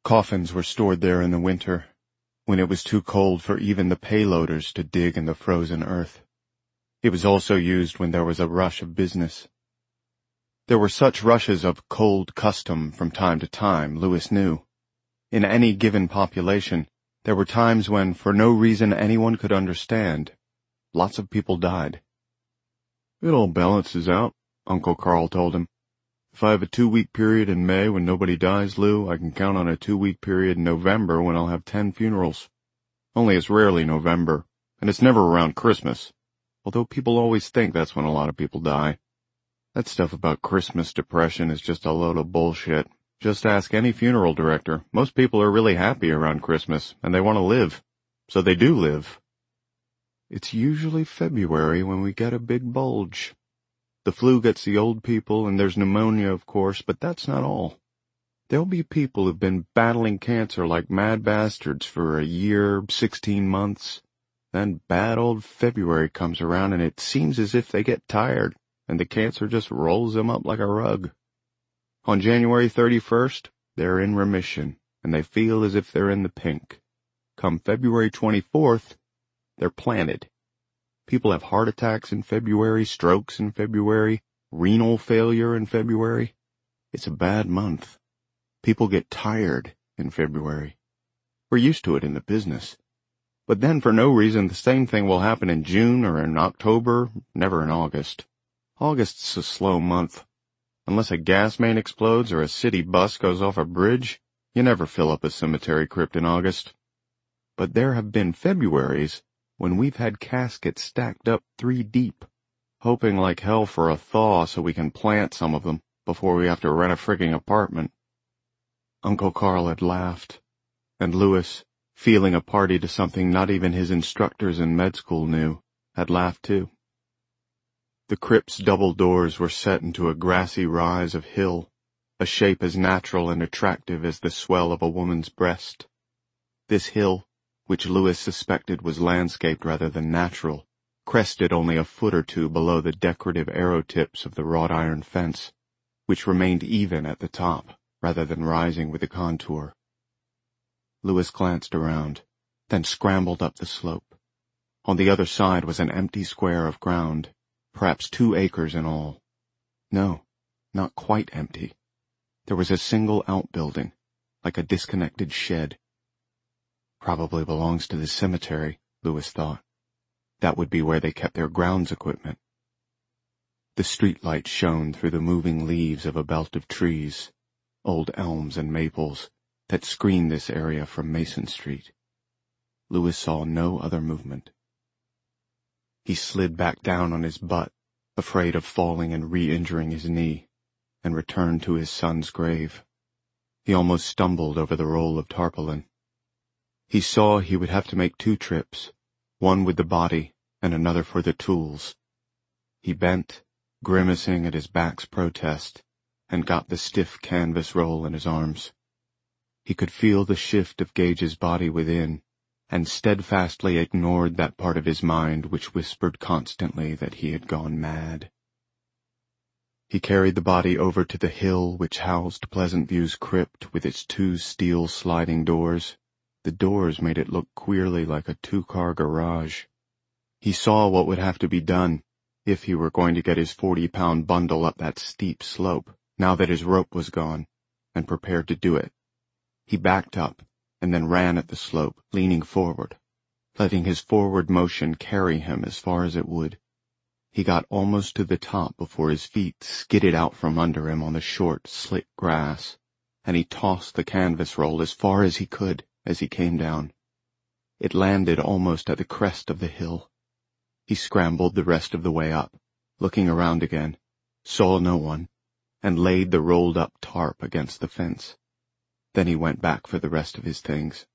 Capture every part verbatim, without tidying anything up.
Coffins were stored there in the winter, when it was too cold for even the payloaders to dig in the frozen earth. It was also used when there was a rush of business. There were such rushes of cold custom from time to time, Lewis knew. In any given population, there were times when, for no reason anyone could understand, lots of people died. "It all balances out," Uncle Carl told him. "If I have a two-week period in May when nobody dies, Lou, I can count on a two-week period in November when I'll have ten funerals. Only it's rarely November, and it's never around Christmas, although people always think that's when a lot of people die. That stuff about Christmas depression is just a load of bullshit. Just ask any funeral director. Most people are really happy around Christmas, and they want to live. So they do live. It's usually February when we get a big bulge. The flu gets the old people, and there's pneumonia, of course, but that's not all. There'll be people who've been battling cancer like mad bastards for a year, sixteen months. Then bad old February comes around, and it seems as if they get tired, and the cancer just rolls them up like a rug. On January thirty-first, they're in remission, and they feel as if they're in the pink. Come February twenty-fourth, they're planted. People have heart attacks in February, strokes in February, renal failure in February. It's a bad month. People get tired in February. We're used to it in the business. But then for no reason the same thing will happen in June or in October, never in August. August's a slow month. Unless a gas main explodes or a city bus goes off a bridge, you never fill up a cemetery crypt in August. But there have been Februaries when we've had caskets stacked up three deep, hoping like hell for a thaw so we can plant some of them before we have to rent a frigging apartment. Uncle Carl had laughed, and Lewis, feeling a party to something not even his instructors in med school knew, had laughed too. The crypt's double doors were set into a grassy rise of hill, a shape as natural and attractive as the swell of a woman's breast. This hill, which Lewis suspected was landscaped rather than natural, crested only a foot or two below the decorative arrow tips of the wrought iron fence, which remained even at the top rather than rising with the contour. Lewis glanced around, then scrambled up the slope. On the other side was an empty square of ground, perhaps two acres in all. No, not quite empty. There was a single outbuilding, like a disconnected shed. Probably belongs to the cemetery, Lewis thought. That would be where they kept their grounds equipment. The streetlight shone through the moving leaves of a belt of trees, old elms and maples, that screened this area from Mason Street. Lewis saw no other movement. He slid back down on his butt, afraid of falling and re-injuring his knee, and returned to his son's grave. He almost stumbled over the roll of tarpaulin. He saw he would have to make two trips, one with the body and another for the tools. He bent, grimacing at his back's protest, and got the stiff canvas roll in his arms. He could feel the shift of Gage's body within, and steadfastly ignored that part of his mind which whispered constantly that he had gone mad. He carried the body over to the hill which housed Pleasant View's crypt with its two steel sliding doors. The doors made it look queerly like a two-car garage. He saw what would have to be done if he were going to get his forty-pound bundle up that steep slope, now that his rope was gone, and prepared to do it. He backed up, and then ran at the slope, leaning forward, letting his forward motion carry him as far as it would. He got almost to the top before his feet skidded out from under him on the short, slick grass, and he tossed the canvas roll as far as he could as he came down. It landed almost at the crest of the hill. He scrambled the rest of the way up, looking around again, saw no one, and laid the rolled-up tarp against the fence. Then he went back for the rest of his things.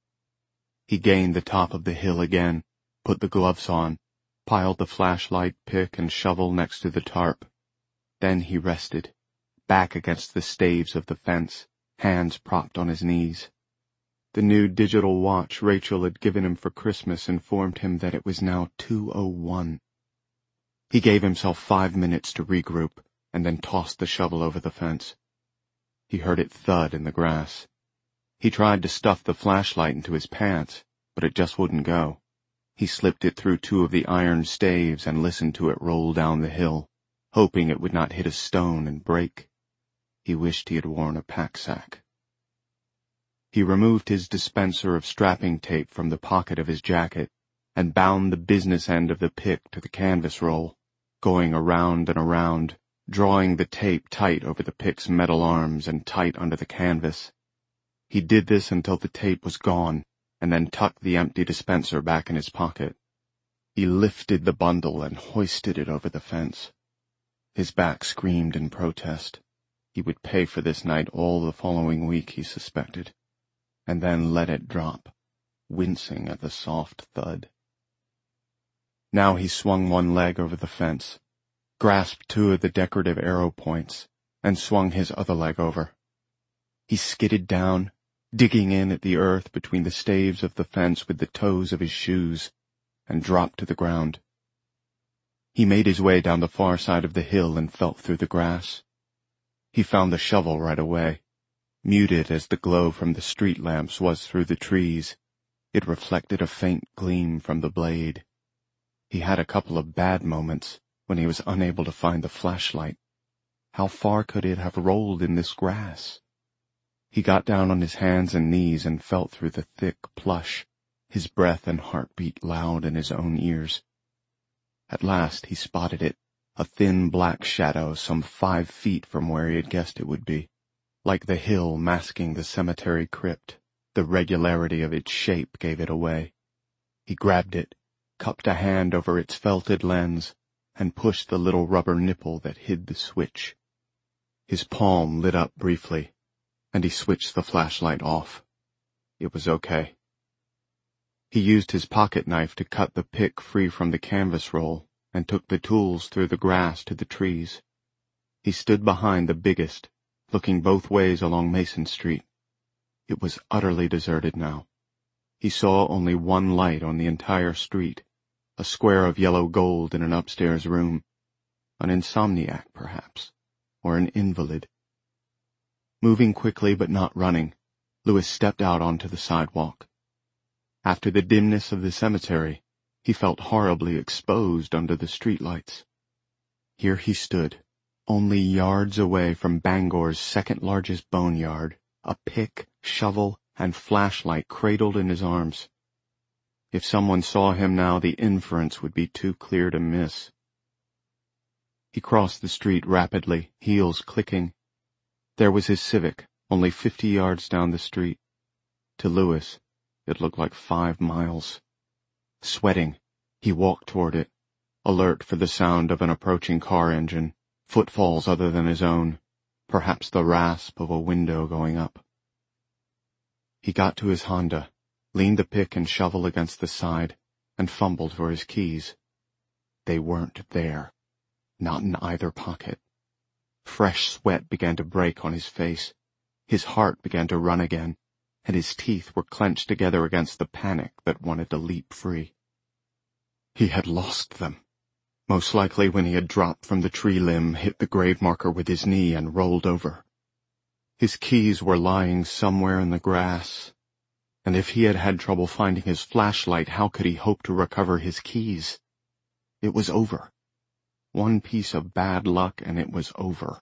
He gained the top of the hill again, put the gloves on, piled the flashlight, pick, and shovel next to the tarp. Then he rested, back against the staves of the fence, hands propped on his knees. The new digital watch Rachel had given him for Christmas informed him that it was now two oh one. He gave himself five minutes to regroup, and then tossed the shovel over the fence. He heard it thud in the grass. He tried to stuff the flashlight into his pants, but it just wouldn't go. He slipped it through two of the iron staves and listened to it roll down the hill, hoping it would not hit a stone and break. He wished he had worn a pack-sack. He removed his dispenser of strapping tape from the pocket of his jacket and bound the business end of the pick to the canvas roll, going around and around, drawing the tape tight over the pick's metal arms and tight under the canvas. He did this until the tape was gone, and then tucked the empty dispenser back in his pocket. He lifted the bundle and hoisted it over the fence. His back screamed in protest. He would pay for this night all the following week, he suspected, and then let it drop, wincing at the soft thud. Now he swung one leg over the fence, grasped two of the decorative arrow points, and swung his other leg over. He skidded down, digging in at the earth between the staves of the fence with the toes of his shoes, and dropped to the ground. He made his way down the far side of the hill and felt through the grass. He found the shovel right away. Muted as the glow from the street lamps was through the trees, it reflected a faint gleam from the blade. He had a couple of bad moments when he was unable to find the flashlight. How far could it have rolled in this grass? He got down on his hands and knees and felt through the thick plush, his breath and heartbeat loud in his own ears. At last he spotted it, a thin black shadow some five feet from where he had guessed it would be. Like the hill masking the cemetery crypt, the regularity of its shape gave it away. He grabbed it, cupped a hand over its felted lens, and pushed the little rubber nipple that hid the switch. His palm lit up briefly, and he switched the flashlight off. It was okay. He used his pocket knife to cut the pick free from the canvas roll and took the tools through the grass to the trees. He stood behind the biggest, looking both ways along Mason Street. It was utterly deserted now. He saw only one light on the entire street, a square of yellow gold in an upstairs room. An insomniac, perhaps, or an invalid. Moving quickly but not running, Louis stepped out onto the sidewalk. After the dimness of the cemetery, he felt horribly exposed under the streetlights. Here he stood, only yards away from Bangor's second-largest boneyard, a pick, shovel, and flashlight cradled in his arms. If someone saw him now, the inference would be too clear to miss. He crossed the street rapidly, heels clicking. There was his Civic, only fifty yards down the street. To Louis, it looked like five miles. Sweating, he walked toward it, alert for the sound of an approaching car engine, footfalls other than his own, perhaps the rasp of a window going up. He got to his Honda, leaned the pick and shovel against the side, and fumbled for his keys. They weren't there, not in either pocket. Fresh sweat began to break on his face. His heart began to run again, and his teeth were clenched together against the panic that wanted to leap free. He had lost them, most likely when he had dropped from the tree limb, hit the grave marker with his knee, and rolled over. His keys were lying somewhere in the grass, and if he had had trouble finding his flashlight, how could he hope to recover his keys? It was over. One piece of bad luck, and it was over.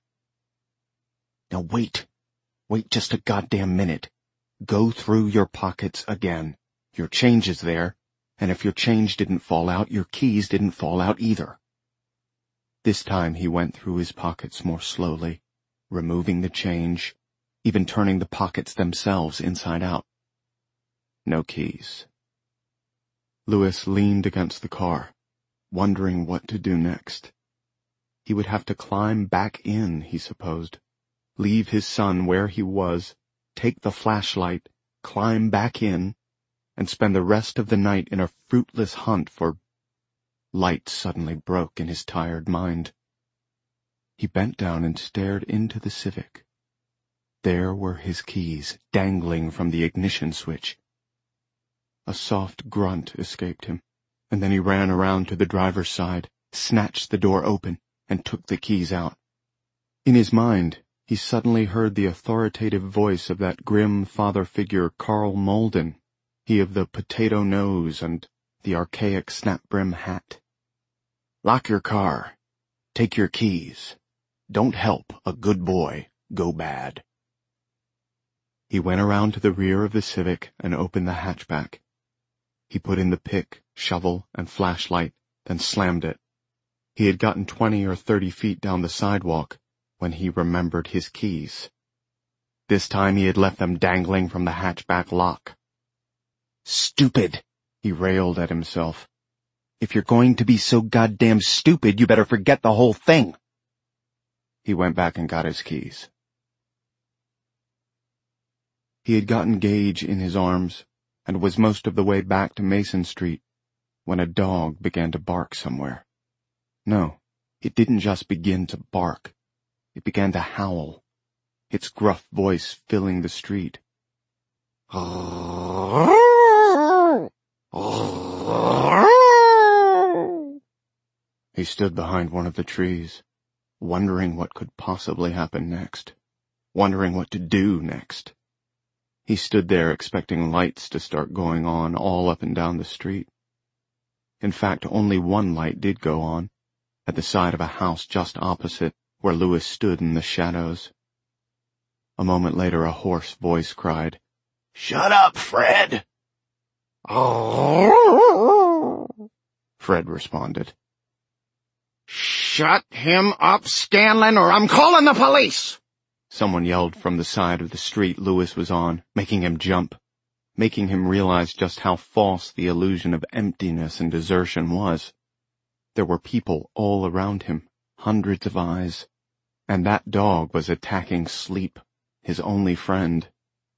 Now wait. Wait just a goddamn minute. Go through your pockets again. Your change is there, and if your change didn't fall out, your keys didn't fall out either. This time he went through his pockets more slowly, removing the change, even turning the pockets themselves inside out. No keys. Louis leaned against the car, wondering what to do next. He would have to climb back in, he supposed, leave his son where he was, take the flashlight, climb back in, and spend the rest of the night in a fruitless hunt for... Light suddenly broke in his tired mind. He bent down and stared into the Civic. There were his keys, dangling from the ignition switch. A soft grunt escaped him, and then he ran around to the driver's side, snatched the door open, and took the keys out. In his mind, he suddenly heard the authoritative voice of that grim father figure Carl Malden, he of the potato nose and the archaic snap-brim hat. "Lock your car. Take your keys. Don't help a good boy go bad." He went around to the rear of the Civic and opened the hatchback. He put in the pick, shovel, and flashlight, then slammed it. He had gotten twenty or thirty feet down the sidewalk when he remembered his keys. This time he had left them dangling from the hatchback lock. "Stupid," he railed at himself. "If you're going to be so goddamn stupid, you better forget the whole thing." He went back and got his keys. He had gotten Gage in his arms and was most of the way back to Mason Street when a dog began to bark somewhere. No, it didn't just begin to bark. It began to howl, its gruff voice filling the street. He stood behind one of the trees, wondering what could possibly happen next, wondering what to do next. He stood there expecting lights to start going on all up and down the street. In fact, only one light did go on, at the side of a house just opposite where Louis stood in the shadows. A moment later a hoarse voice cried, "Shut up, Fred!" Fred responded. "Shut him up, Scanlon, or I'm calling the police!" Someone yelled from the side of the street Louis was on, making him jump, making him realize just how false the illusion of emptiness and desertion was. There were people all around him, hundreds of eyes, and that dog was attacking Sleep, his only friend.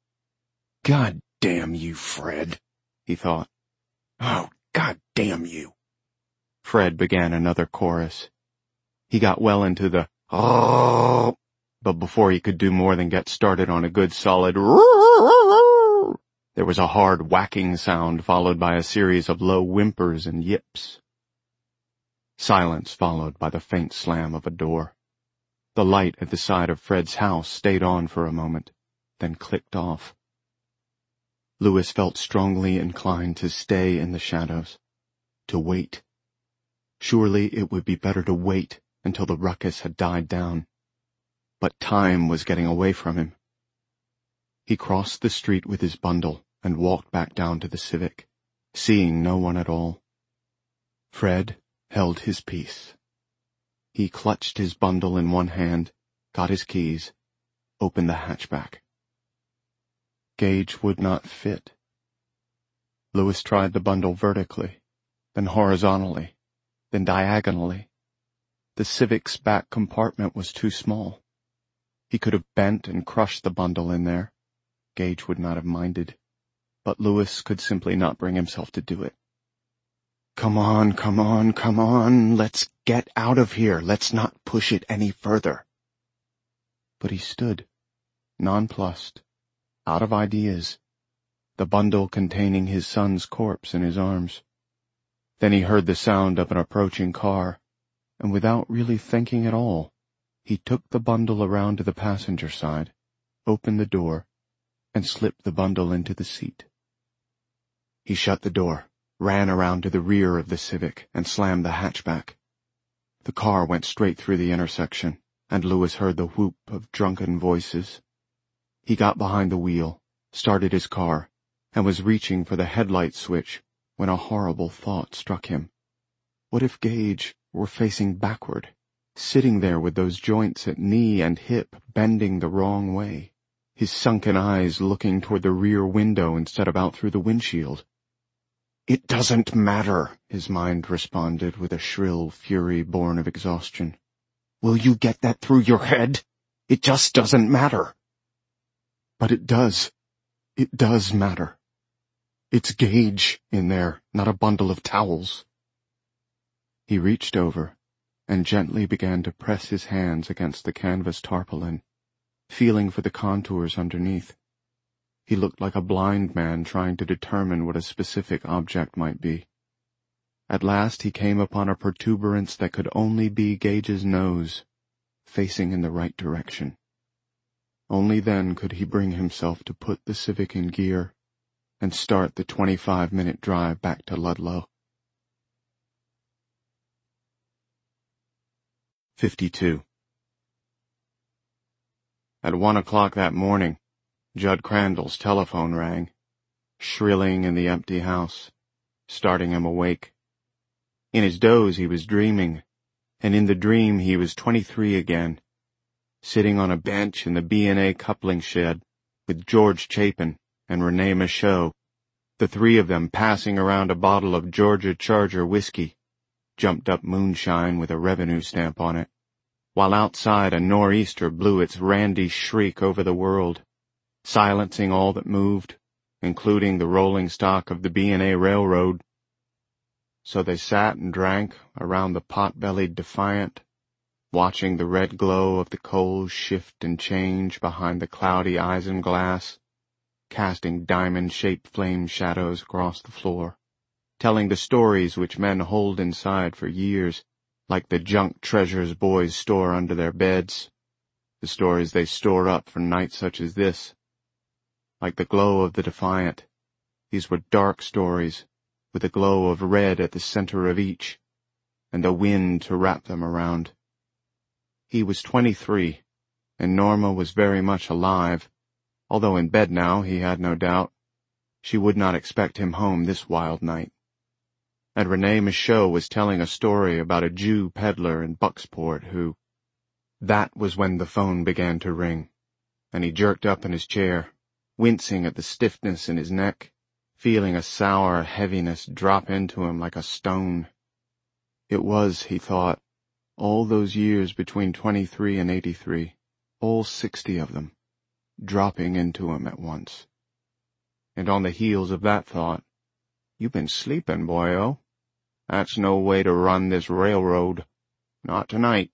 "God damn you, Fred," he thought. "Oh, God damn you." Fred began another chorus. He got well into the "oh," but before he could do more than get started on a good solid "roar," there was a hard whacking sound followed by a series of low whimpers and yips. Silence followed by the faint slam of a door. The light at the side of Fred's house stayed on for a moment, then clicked off. Louis felt strongly inclined to stay in the shadows, to wait. Surely it would be better to wait until the ruckus had died down. But time was getting away from him. He crossed the street with his bundle and walked back down to the Civic, seeing no one at all. Fred held his peace. He clutched his bundle in one hand, got his keys, opened the hatchback. Gage would not fit. Louis tried the bundle vertically, then horizontally, then diagonally. The Civic's back compartment was too small. He could have bent and crushed the bundle in there. Gage would not have minded, but Louis could simply not bring himself to do it. "Come on, come on, come on, let's get out of here, let's not push it any further." But he stood, nonplussed, out of ideas, the bundle containing his son's corpse in his arms. Then he heard the sound of an approaching car, and without really thinking at all, he took the bundle around to the passenger side, opened the door, and slipped the bundle into the seat. He shut the door, ran around to the rear of the Civic, and slammed the hatchback. The car went straight through the intersection, and Louis heard the whoop of drunken voices. He got behind the wheel, started his car, and was reaching for the headlight switch when a horrible thought struck him. What if Gage were facing backward, sitting there with those joints at knee and hip bending the wrong way, his sunken eyes looking toward the rear window instead of out through the windshield? "It doesn't matter," his mind responded with a shrill fury born of exhaustion. "Will you get that through your head? It just doesn't matter." But it does. It does matter. It's Gage in there, not a bundle of towels. He reached over and gently began to press his hands against the canvas tarpaulin, feeling for the contours underneath. He looked like a blind man trying to determine what a specific object might be. At last he came upon a protuberance that could only be Gage's nose, facing in the right direction. Only then could he bring himself to put the Civic in gear and start the twenty-five minute drive back to Ludlow. fifty-two. At one o'clock that morning, Judd Crandall's telephone rang, shrilling in the empty house, starting him awake. In his doze he was dreaming, and in the dream he was twenty-three again, sitting on a bench in the B and A coupling shed with George Chapin and Renee Michaud, the three of them passing around a bottle of Georgia Charger whiskey, jumped-up moonshine with a revenue stamp on it, while outside a nor'easter blew its randy shriek over the world, silencing all that moved, including the rolling stock of the B and A Railroad. So they sat and drank around the pot-bellied Defiant, watching the red glow of the coals shift and change behind the cloudy isinglass, casting diamond-shaped flame shadows across the floor, telling the stories which men hold inside for years, like the junk treasures boys store under their beds, the stories they store up for nights such as this. Like the glow of the Defiant, these were dark stories, with a glow of red at the center of each, and the wind to wrap them around. He was twenty-three, and Norma was very much alive, although in bed now, he had no doubt. She would not expect him home this wild night. And Renee Michaud was telling a story about a Jew peddler in Bucksport who... That was when the phone began to ring, and he jerked up in his chair, wincing at the stiffness in his neck, feeling a sour heaviness drop into him like a stone. It was, he thought, all those years between twenty-three and eighty-three, all sixty of them, dropping into him at once. And on the heels of that thought, "You been sleeping, boyo. That's no way to run this railroad. Not tonight."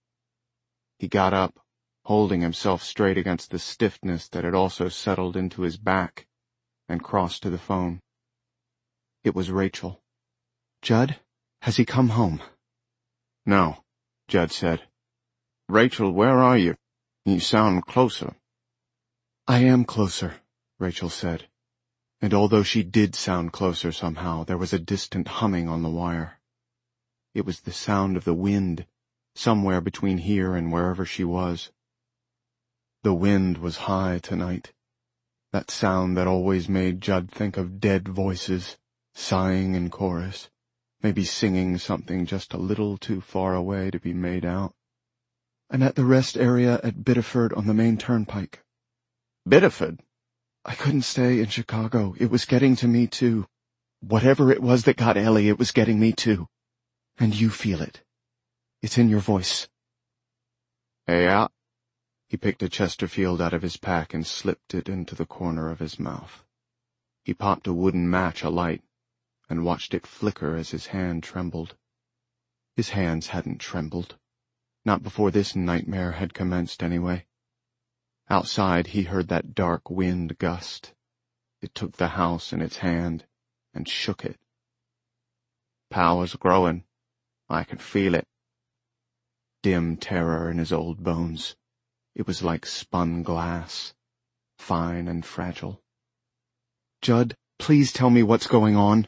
He got up, holding himself straight against the stiffness that had also settled into his back, and crossed to the phone. It was Rachel. "Judd, has he come home?" "No," Judd said. "Rachel, where are you? You sound closer." "I am closer," Rachel said. And although she did sound closer somehow, there was a distant humming on the wire. It was the sound of the wind, somewhere between here and wherever she was. The wind was high tonight, that sound that always made Judd think of dead voices, sighing in chorus, maybe singing something just a little too far away to be made out. "I'm at the rest area at Biddeford on the main turnpike." "Biddeford?" "I couldn't stay in Chicago. It was getting to me, too. Whatever it was that got Ellie, it was getting me, too. And you feel it. It's in your voice." "Yeah." He picked a Chesterfield out of his pack and slipped it into the corner of his mouth. He popped a wooden match alight and watched it flicker as his hand trembled. His hands hadn't trembled. Not before this nightmare had commenced, anyway. Outside he heard that dark wind gust. It took the house in its hand and shook it. "Power's growing. I can feel it." Dim terror in his old bones. It was like spun glass, fine and fragile. "Judd, please tell me what's going on."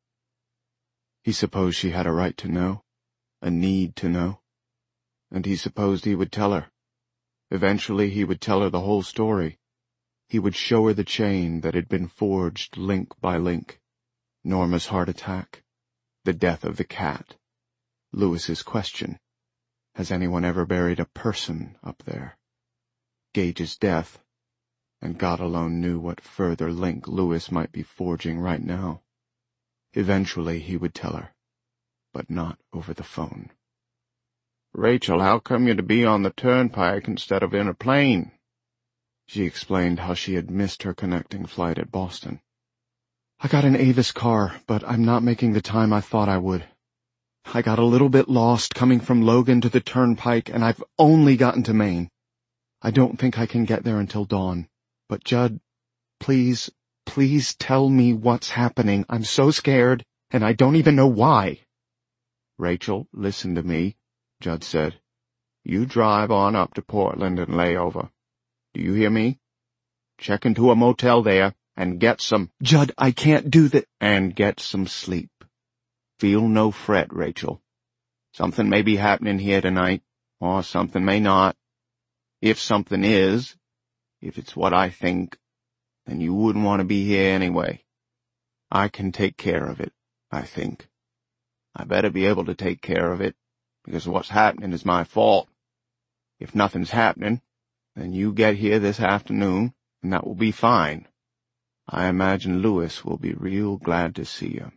He supposed she had a right to know, a need to know. And he supposed he would tell her. Eventually he would tell her the whole story. He would show her the chain that had been forged link by link. Norma's heart attack, the death of the cat, Lewis's question, has anyone ever buried a person up there? Gage's death, and God alone knew what further link Lewis might be forging right now. Eventually he would tell her, but not over the phone. "Rachel, how come you to be on the turnpike instead of in a plane?" She explained how she had missed her connecting flight at Boston. "I got an Avis car, but I'm not making the time I thought I would. I got a little bit lost coming from Logan to the turnpike, and I've only gotten to Maine. I don't think I can get there until dawn. But Judd, please, please tell me what's happening. I'm so scared, and I don't even know why." "Rachel, listen to me," Judd said. "You drive on up to Portland and lay over. Do you hear me? Check into a motel there and get some— Judd, I can't do that. And get some sleep. Feel no fret, Rachel. Something may be happening here tonight, or something may not. If something is, if it's what I think, then you wouldn't want to be here anyway. I can take care of it, I think. I better be able to take care of it, because what's happening is my fault. If nothing's happening, then you get here this afternoon, and that will be fine. I imagine Louis will be real glad to see you.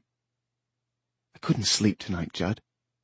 I couldn't sleep tonight, Judd.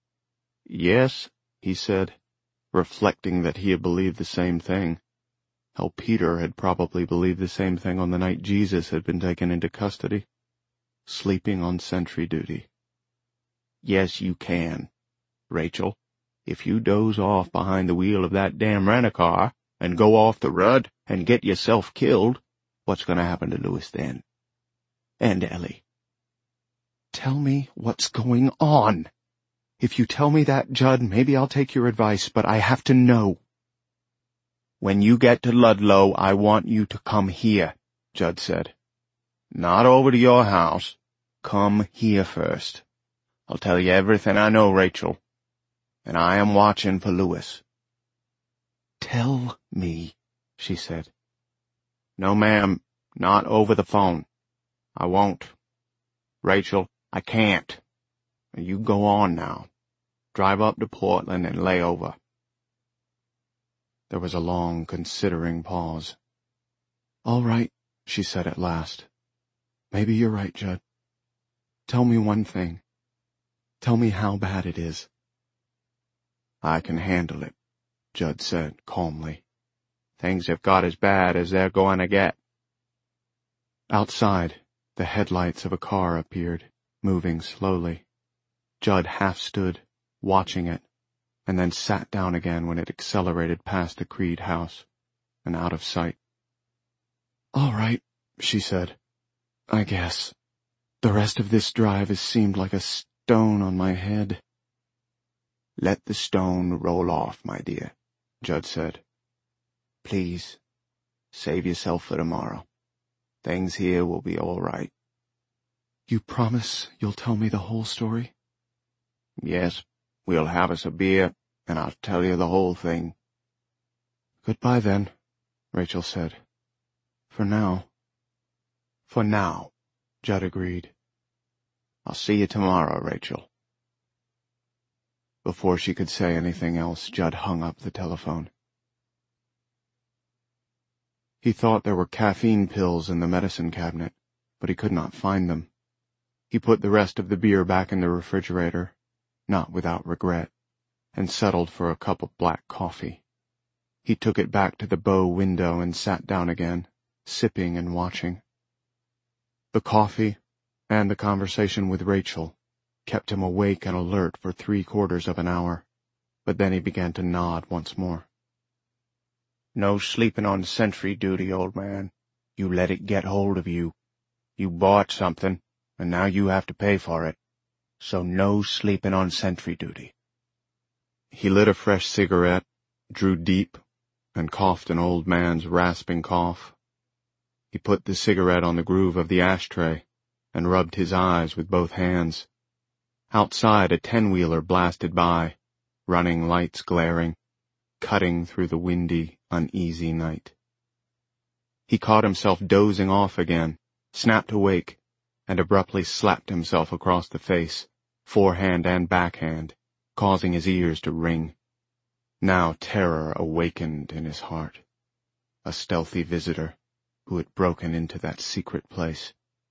Yes, he said, reflecting that he had believed the same thing. How Peter had probably believed the same thing on the night Jesus had been taken into custody. Sleeping on sentry duty. Yes, you can, Rachel. If you doze off behind the wheel of that damn rent-a-car and go off the road and get yourself killed, what's going to happen to Louis then? And Ellie? Tell me what's going on. If you tell me that, Judd, maybe I'll take your advice, but I have to know. When you get to Ludlow, I want you to come here, Judd said. Not over to your house. Come here first. I'll tell you everything I know, Rachel. And I am watching for Louis. Tell me, she said. No, ma'am, not over the phone. I won't. Rachel, I can't. You go on now. Drive up to Portland and lay over. There was a long, considering pause. All right, she said at last. Maybe you're right, Judd. Tell me one thing. Tell me how bad it is. I can handle it, Judd said calmly. Things have got as bad as they're going to get. Outside, the headlights of a car appeared, moving slowly. Judd half stood, watching it, and then sat down again when it accelerated past the Creed house, and out of sight. All right, she said. I guess. The rest of this drive has seemed like a stone on my head. Let the stone roll off, my dear, Judd said. Please, save yourself for tomorrow. Things here will be all right. You promise you'll tell me the whole story? Yes, we'll have us a beer, and I'll tell you the whole thing. Goodbye then, Rachel said. For now. For now, Judd agreed. I'll see you tomorrow, Rachel. Before she could say anything else, Judd hung up the telephone. He thought there were caffeine pills in the medicine cabinet, but he could not find them. He put the rest of the beer back in the refrigerator, not without regret, and settled for a cup of black coffee. He took it back to the bow window and sat down again, sipping and watching. The coffee, and the conversation with Rachel, kept him awake and alert for three quarters of an hour, but then he began to nod once more. No sleeping on sentry duty, old man. You let it get hold of you. You bought something, and now you have to pay for it. So no sleeping on sentry duty. He lit a fresh cigarette, drew deep, and coughed an old man's rasping cough. He put the cigarette on the groove of the ashtray and rubbed his eyes with both hands. Outside, a ten-wheeler blasted by, running lights glaring, cutting through the windy, uneasy night. He caught himself dozing off again, snapped awake, and abruptly slapped himself across the face, forehand and backhand, causing his ears to ring. Now terror awakened in his heart. A stealthy visitor who had broken into that secret place.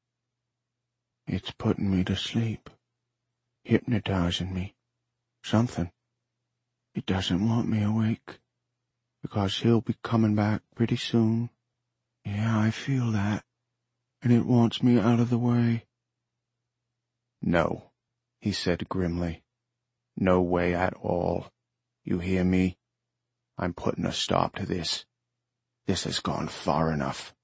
It's putting me to sleep, hypnotizing me, something. It doesn't want me awake, because he'll be coming back pretty soon. Yeah, I feel that, and it wants me out of the way. No, he said grimly. No way at all. You hear me? I'm putting a stop to this. This has gone far enough.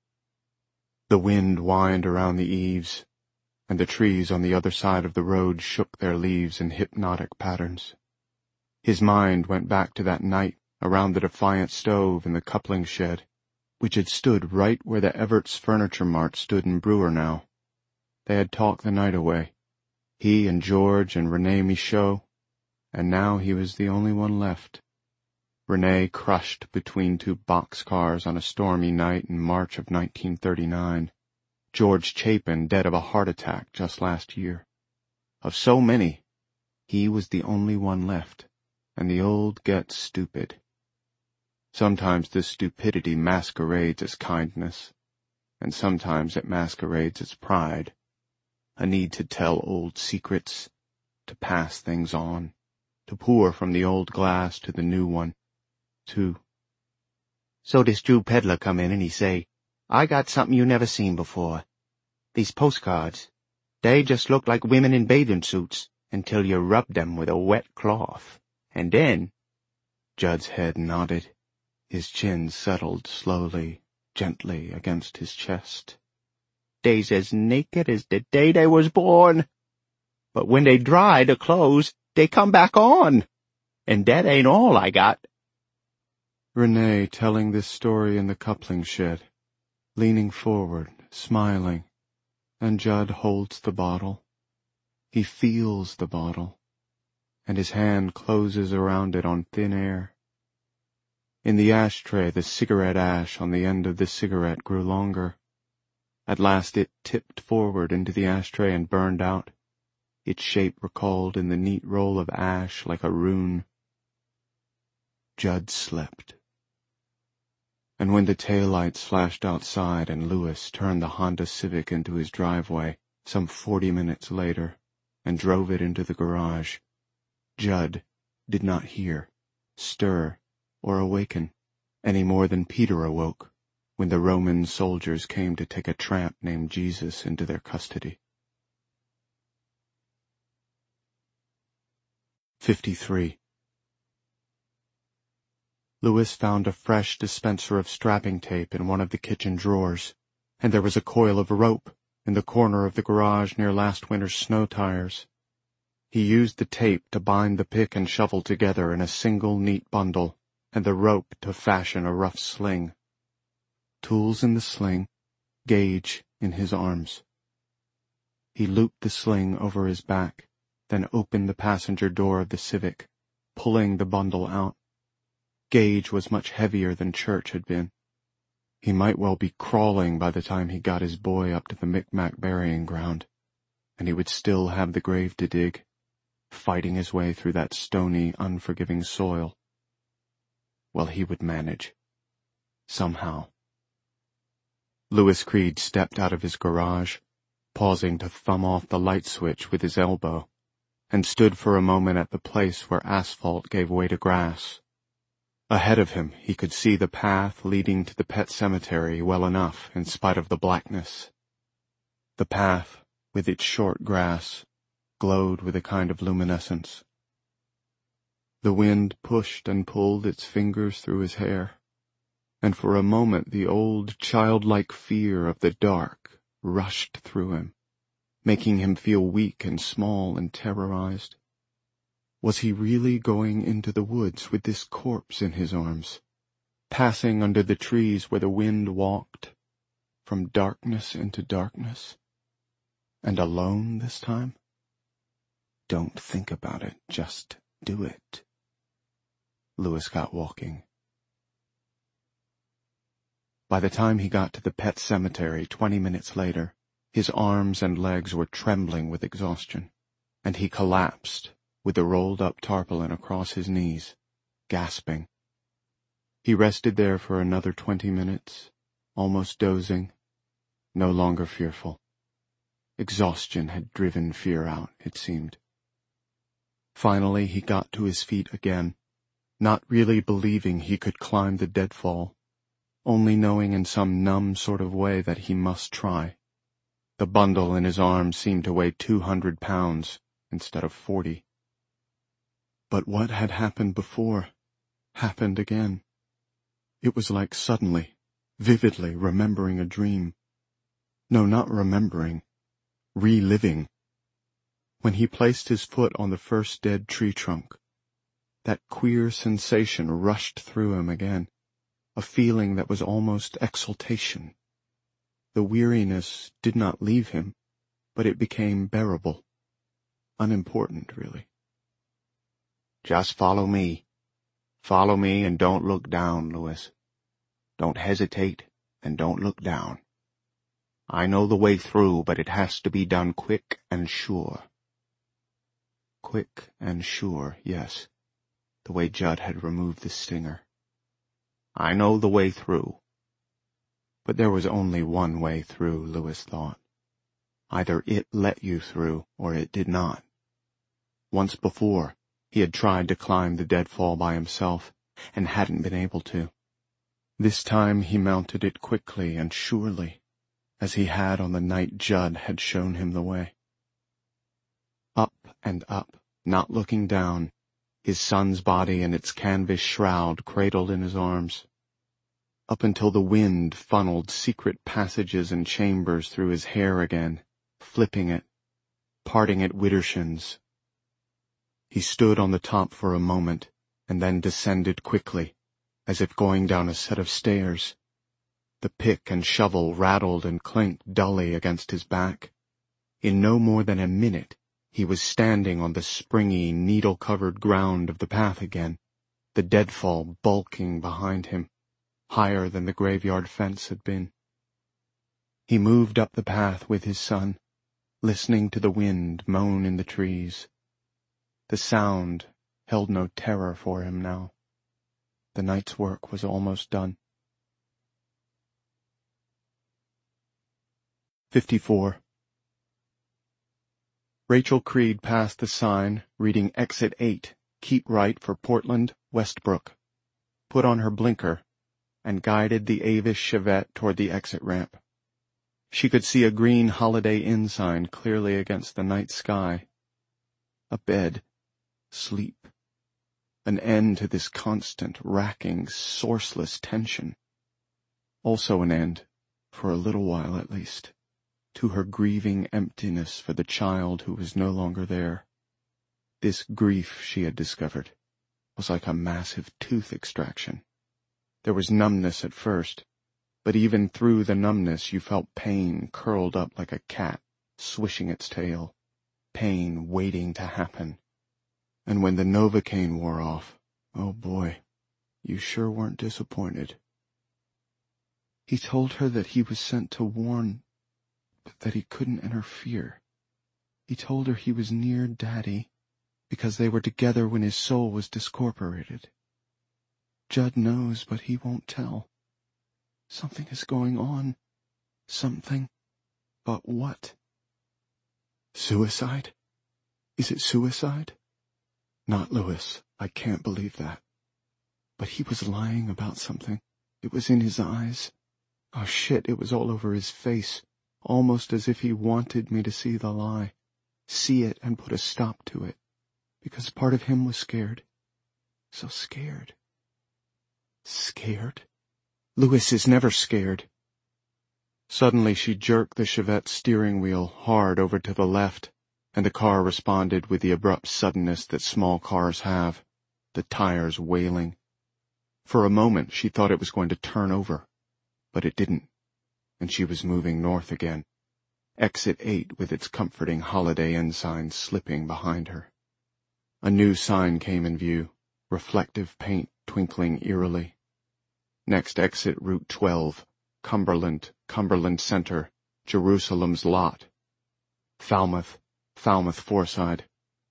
The wind whined around the eaves, and the trees on the other side of the road shook their leaves in hypnotic patterns. His mind went back to that night around the Defiant stove in the coupling shed, which had stood right where the Everts Furniture Mart stood in Brewer now. They had talked the night away, he and George and Renee Michaud, and now he was the only one left. Renee crushed between two boxcars on a stormy night in March of nineteen thirty-nine. George Chapin dead of a heart attack just last year. Of so many, he was the only one left, and the old get stupid. Sometimes this stupidity masquerades as kindness, and sometimes it masquerades as pride, a need to tell old secrets, to pass things on, to pour from the old glass to the new one, to... So this Jew peddler come in and he say, I got something you never seen before. These postcards, they just look like women in bathing suits until you rub them with a wet cloth. And then... Judd's head nodded. His chin settled slowly, gently against his chest. They's as naked as the day they was born. But when they dry the clothes, they come back on. And that ain't all I got. Renee telling this story in the coupling shed, leaning forward, smiling, and Judd holds the bottle. He feels the bottle, and his hand closes around it on thin air. In the ashtray, the cigarette ash on the end of the cigarette grew longer. At last it tipped forward into the ashtray and burned out, its shape recalled in the neat roll of ash like a rune. Judd slept. And when the taillights flashed outside and Lewis turned the Honda Civic into his driveway some forty minutes later and drove it into the garage, Judd did not hear, stir, or awaken, any more than Peter awoke when the Roman soldiers came to take a tramp named Jesus into their custody. fifty-three. Lewis found a fresh dispenser of strapping tape in one of the kitchen drawers, and there was a coil of rope in the corner of the garage near last winter's snow tires. He used the tape to bind the pick and shovel together in a single neat bundle, and the rope to fashion a rough sling. Tools in the sling, Gage in his arms. He looped the sling over his back, then opened the passenger door of the Civic, pulling the bundle out. Gage was much heavier than Church had been. He might well be crawling by the time he got his boy up to the Micmac burying ground, and he would still have the grave to dig, fighting his way through that stony, unforgiving soil. Well, he would manage. Somehow. Lewis Creed stepped out of his garage, pausing to thumb off the light switch with his elbow, and stood for a moment at the place where asphalt gave way to grass. Ahead of him he could see the path leading to the pet cemetery well enough in spite of the blackness. The path, with its short grass, glowed with a kind of luminescence. The wind pushed and pulled its fingers through his hair, and for a moment the old childlike fear of the dark rushed through him, making him feel weak and small and terrorized. Was he really going into the woods with this corpse in his arms, passing under the trees where the wind walked, from darkness into darkness? And alone this time? Don't think about it, just do it. Lewis got walking. By the time he got to the pet cemetery twenty minutes later, his arms and legs were trembling with exhaustion, and he collapsed with the rolled-up tarpaulin across his knees, gasping. He rested there for another twenty minutes, almost dozing, no longer fearful. Exhaustion had driven fear out, it seemed. Finally he got to his feet again, not really believing he could climb the deadfall, only knowing in some numb sort of way that he must try. The bundle in his arms seemed to weigh two hundred pounds instead of forty. But what had happened before happened again. It was like suddenly, vividly remembering a dream. No, not remembering, reliving. When he placed his foot on the first dead tree trunk, that queer sensation rushed through him again. a feeling that was almost exultation. The weariness did not leave him, but it became bearable. Unimportant, really. Just follow me. Follow me and don't look down, Louis. Don't hesitate and don't look down. I know the way through, but it has to be done quick and sure. Quick and sure, yes. The way Judd had removed the stinger. I know the way through. But there was only one way through, Louis thought. Either it let you through, or it did not. Once before, he had tried to climb the deadfall by himself, and hadn't been able to. This time he mounted it quickly and surely, as he had on the night Judd had shown him the way. Up and up, not looking down, his son's body in its canvas shroud cradled in his arms. Up until the wind funneled secret passages and chambers through his hair again, flipping it, parting at widdershins. He stood on the top for a moment, and then descended quickly, as if going down a set of stairs. The pick and shovel rattled and clinked dully against his back. In no more than a minute, he was standing on the springy, needle-covered ground of the path again, the deadfall bulking behind him, higher than the graveyard fence had been. He moved up the path with his son, listening to the wind moan in the trees. The sound held no terror for him now. The night's work was almost done. fifty-four. Rachel Creed passed the sign reading Exit eight, Keep Right for Portland, Westbrook, put on her blinker, and guided the Avis Chevette toward the exit ramp. She could see a green Holiday Inn sign clearly against the night sky. A bed. Sleep. An end to this constant, racking, sourceless tension. Also an end, for a little while at least, to her grieving emptiness for the child who was no longer there. This grief, she had discovered, was like a massive tooth extraction. There was numbness at first, but even through the numbness you felt pain curled up like a cat, swishing its tail. Pain waiting to happen. And when the Novocaine wore off, oh boy, you sure weren't disappointed. He told her that he was sent to warn, but that he couldn't interfere. He told her he was near Daddy, because they were together when his soul was discorporated. Judd knows, but he won't tell. Something is going on. Something. But what? Suicide? Is it suicide? Not Louis. I can't believe that. But he was lying about something. It was in his eyes. Oh shit, it was all over his face, almost as if he wanted me to see the lie, see it and put a stop to it, because part of him was scared. So scared. Scared? Louis is never scared. Suddenly she jerked the Chevette's steering wheel hard over to the left, and the car responded with the abrupt suddenness that small cars have, the tires wailing. For a moment she thought it was going to turn over, but it didn't, and she was moving north again, Exit eight with its comforting Holiday Inn sign slipping behind her. A new sign came in view, reflective paint twinkling eerily. Next exit Route twelve, Cumberland, Cumberland Center, Jerusalem's Lot. Falmouth, Falmouth Fourside.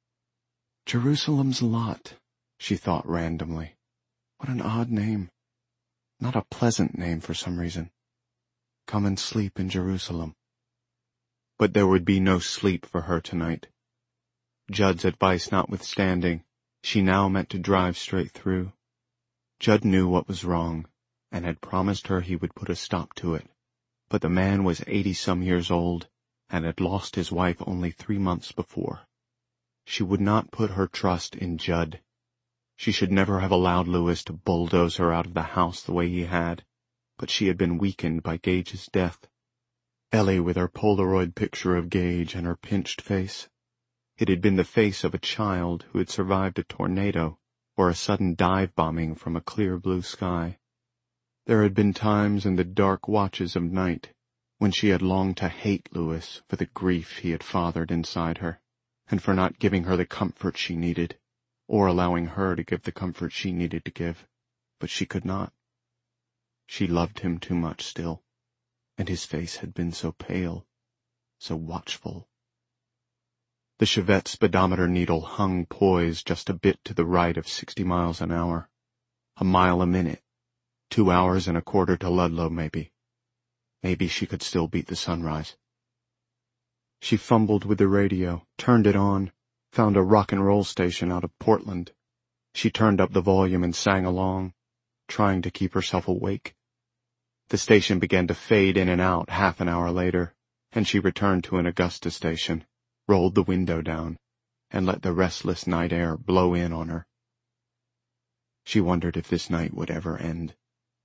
Jerusalem's Lot, she thought randomly. What an odd name. Not a pleasant name for some reason. Come and sleep in Jerusalem. But there would be no sleep for her tonight. Judd's advice notwithstanding, she now meant to drive straight through. Judd knew what was wrong, and had promised her he would put a stop to it. But the man was eighty-some years old, and had lost his wife only three months before. She would not put her trust in Judd. She should never have allowed Louis to bulldoze her out of the house the way he had, but she had been weakened by Gage's death. Ellie with her Polaroid picture of Gage and her pinched face. It had been the face of a child who had survived a tornado or a sudden dive bombing from a clear blue sky. There had been times in the dark watches of night when she had longed to hate Louis for the grief he had fathered inside her, and for not giving her the comfort she needed, or allowing her to give the comfort she needed to give, but she could not. She loved him too much still, and his face had been so pale, so watchful. The Chevette speedometer needle hung poised just a bit to the right of sixty miles an hour. A mile a minute. Two hours and a quarter to Ludlow, maybe. Maybe she could still beat the sunrise. She fumbled with the radio, turned it on, found a rock and roll station out of Portland. She turned up the volume and sang along, trying to keep herself awake. The station began to fade in and out half an hour later, and she returned to an Augusta station, rolled the window down, and let the restless night air blow in on her. She wondered if this night would ever end.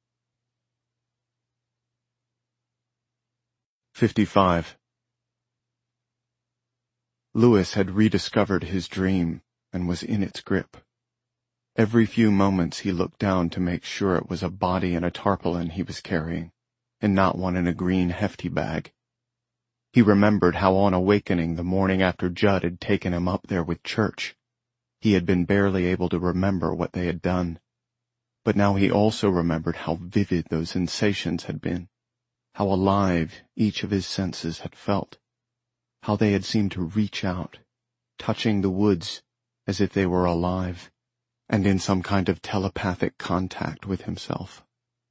fifty-five. Louis had rediscovered his dream and was in its grip. Every few moments he looked down to make sure it was a body in a tarpaulin he was carrying, and not one in a green hefty bag. He remembered how on awakening the morning after Judd had taken him up there with Church, he had been barely able to remember what they had done. But now he also remembered how vivid those sensations had been, how alive each of his senses had felt, how they had seemed to reach out, touching the woods as if they were alive, and in some kind of telepathic contact with himself.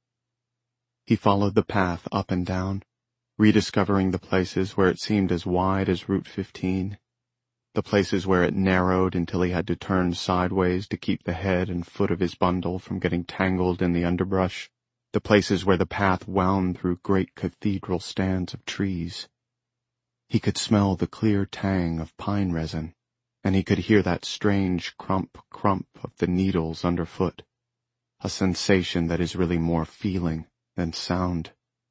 He followed the path up and down, rediscovering the places where it seemed as wide as Route fifteen, the places where it narrowed until he had to turn sideways to keep the head and foot of his bundle from getting tangled in the underbrush, the places where the path wound through great cathedral stands of trees. He could smell the clear tang of pine resin, and he could hear that strange crump-crump of the needles underfoot, a sensation that is really more feeling than sound.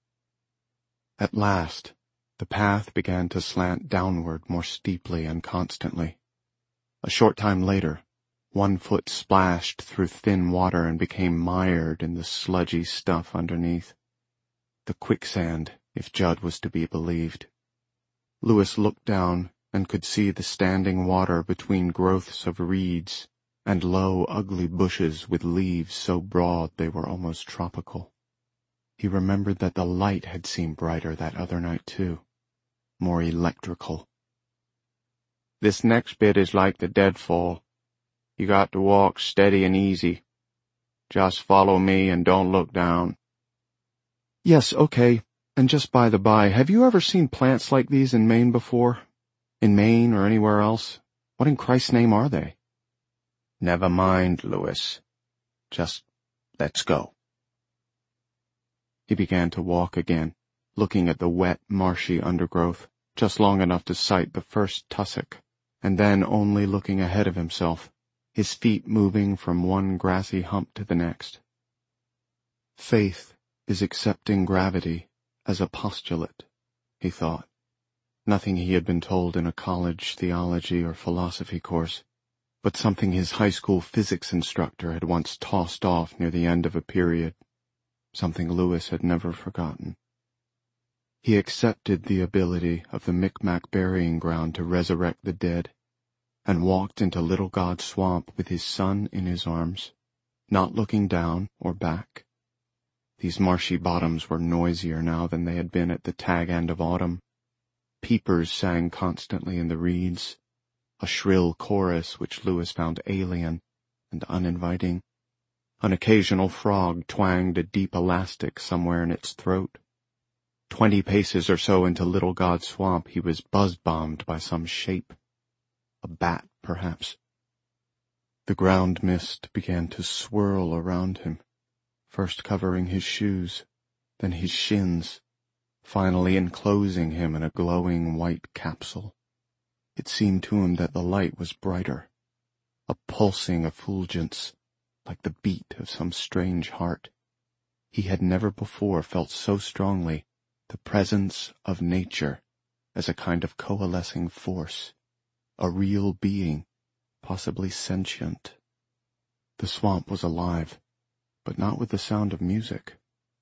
At last, the path began to slant downward more steeply and constantly. A short time later, one foot splashed through thin water and became mired in the sludgy stuff underneath. The quicksand, if Judd was to be believed. Louis looked down and could see the standing water between growths of reeds and low, ugly bushes with leaves so broad they were almost tropical. He remembered that the light had seemed brighter that other night too, more electrical. "This next bit is like the deadfall. You got to walk steady and easy. Just follow me and don't look down." "Yes, okay. And just by the by, have you ever seen plants like these in Maine before? In Maine or anywhere else? What in Christ's name are they?" "Never mind, Louis. Just let's go." He began to walk again, looking at the wet, marshy undergrowth, just long enough to sight the first tussock, and then only looking ahead of himself, his feet moving from one grassy hump to the next. Faith is accepting gravity as a postulate, he thought. Nothing he had been told in a college theology or philosophy course, but something his high school physics instructor had once tossed off near the end of a period, something Louis had never forgotten. He accepted the ability of the Micmac burying ground to resurrect the dead, and walked into Little God Swamp with his son in his arms, not looking down or back. These marshy bottoms were noisier now than they had been at the tag end of autumn. Peepers sang constantly in the reeds, a shrill chorus which Louis found alien and uninviting. An occasional frog twanged a deep elastic somewhere in its throat. Twenty paces or so into Little God Swamp he was buzz-bombed by some shape. A bat, perhaps. The ground mist began to swirl around him, first covering his shoes, then his shins, finally enclosing him in a glowing white capsule. It seemed to him that the light was brighter, a pulsing effulgence, like the beat of some strange heart. He had never before felt so strongly the presence of nature as a kind of coalescing force, a real being, possibly sentient. The swamp was alive, but not with the sound of music,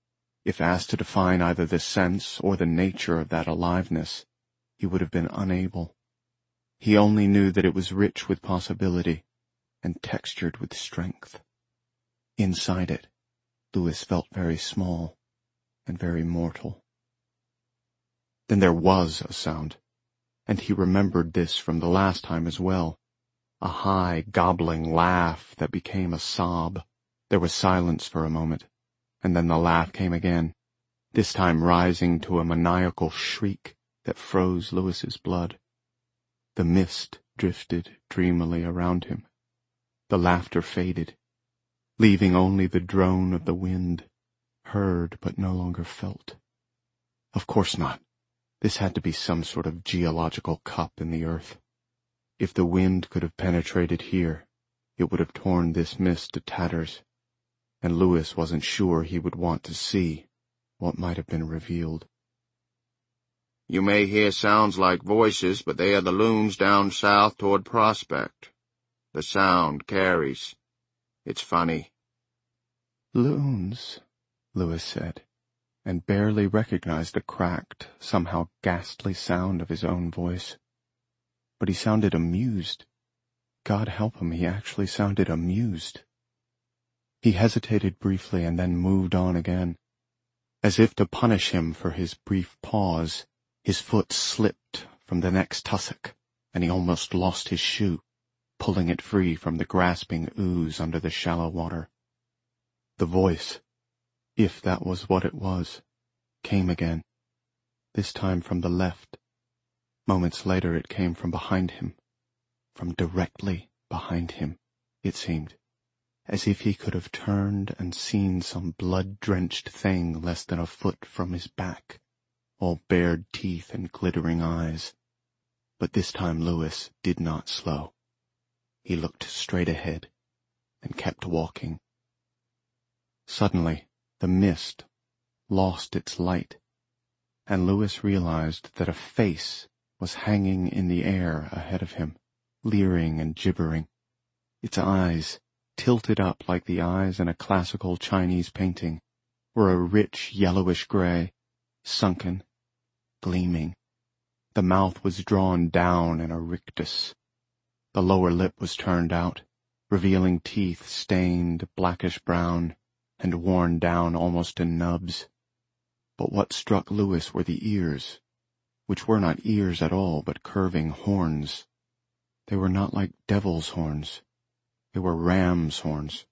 If asked to define either the sense or the nature of that aliveness, he would have been unable. He only knew that it was rich with possibility and textured with strength. Inside it, Louis felt very small and very mortal. Then there was a sound, and he remembered this from the last time as well. A high, gobbling laugh that became a sob. There was silence for a moment, and then the laugh came again, this time rising to a maniacal shriek that froze Louis's blood. The mist drifted dreamily around him. The laughter faded, leaving only the drone of the wind, heard but no longer felt. Of course not. This had to be some sort of geological cup in the earth. If the wind could have penetrated here, it would have torn this mist to tatters, and Louis wasn't sure he would want to see what might have been revealed. You may hear sounds like voices, but they are the loons down south toward Prospect. The sound carries. It's funny. Loons, Louis said, and barely recognized the cracked, somehow ghastly sound of his own voice. But he sounded amused. God help him, he actually sounded amused. He hesitated briefly and then moved on again. As if to punish him for his brief pause, his foot slipped from the next tussock, and he almost lost his shoe, pulling it free from the grasping ooze under the shallow water. The voice, if that was what it was, came again, this time from the left. Moments later it came from behind him, from directly behind him, it seemed, as if he could have turned and seen some blood-drenched thing less than a foot from his back, all bared teeth and glittering eyes. But this time Louis did not slow. He looked straight ahead and kept walking. Suddenly, the mist lost its light, and Louis realized that a face was hanging in the air ahead of him, leering and gibbering. Its eyes, tilted up like the eyes in a classical Chinese painting, were a rich yellowish gray, sunken, gleaming. The mouth was drawn down in a rictus. The lower lip was turned out, revealing teeth stained blackish-brown and worn down almost to nubs. But what struck Louis were the ears, which were not ears at all but curving horns. They were not like devil's horns. They were ram's horns.